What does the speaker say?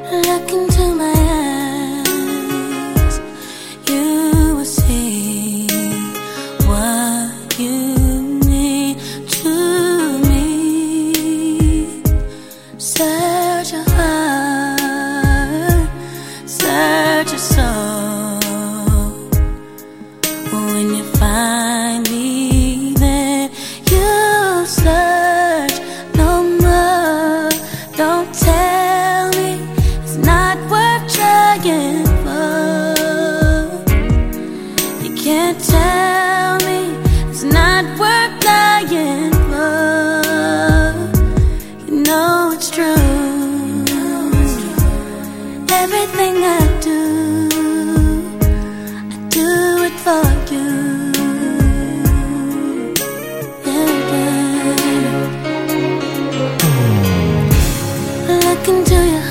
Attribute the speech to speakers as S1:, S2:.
S1: Look into my eyes, you will see what you mean to me. Search your heart, search your soul. When you find me, then you'll search no more. Don't tell me it's not worth trying for. You can't tell me it's not worth dying for. You know it's true. Everything I do it for you. Yeah. Look into your